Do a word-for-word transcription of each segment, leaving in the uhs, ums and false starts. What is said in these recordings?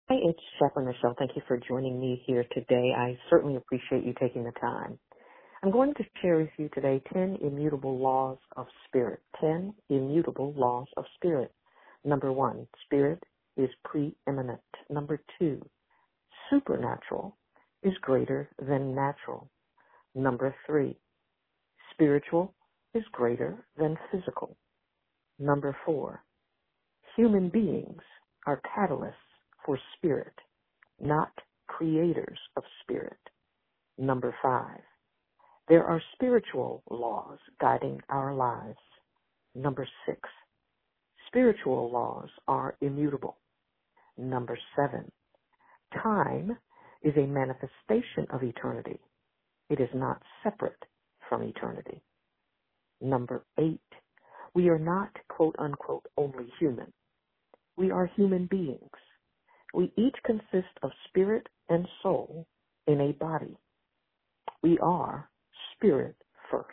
Hi, it's Chaplain Michelle. Thank you for joining me here today. I certainly appreciate you taking the time. I'm going to share with you today ten immutable laws of spirit. ten immutable laws of spirit. Number one, spirit is preeminent. Number two, supernatural is greater than natural. Number three, spiritual is greater than physical. Number four, human beings are catalysts for spirit, not creators of spirit. Number five, there are spiritual laws guiding our lives. Number six, spiritual laws are immutable. Number seven, time is a manifestation of eternity. It is not separate from eternity. Number eight, we are not, quote unquote, only human. We are human beings. We each consist of spirit and soul in a body. We are spirit first.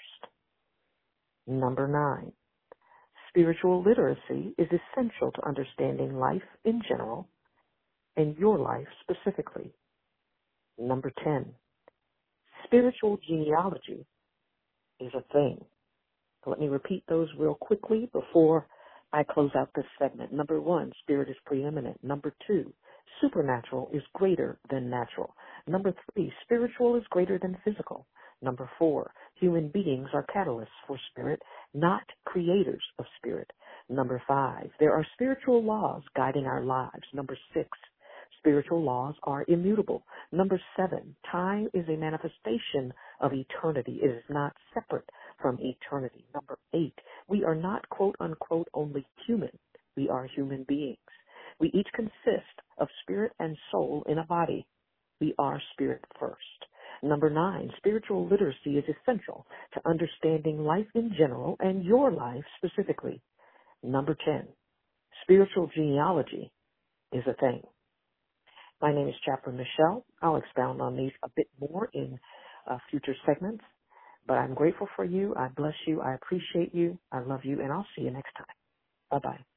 Number nine, spiritual literacy is essential to understanding life in general and your life specifically. Number ten, spiritual genealogy is a thing. Let me repeat those real quickly before I close out this segment. Number one, spirit is preeminent. Number two, supernatural is greater than natural. Number three, spiritual is greater than physical. Number four, human beings are catalysts for spirit, not creators of spirit. Number five, there are spiritual laws guiding our lives. Number six, spiritual laws are immutable. Number seven, time is a manifestation of eternity. It is not separate from eternity. Number eight, we are not, quote unquote, only human. We are human beings. We each consist of spirit and soul in a body. We are spirit first. Number nine, spiritual literacy is essential to understanding life in general and your life specifically. Number ten, spiritual genealogy is a thing. My name is Chaplain Michelle. I'll expound on these a bit more in uh, future segments, but I'm grateful for you. I bless you. I appreciate you. I love you, and I'll see you next time. Bye-bye.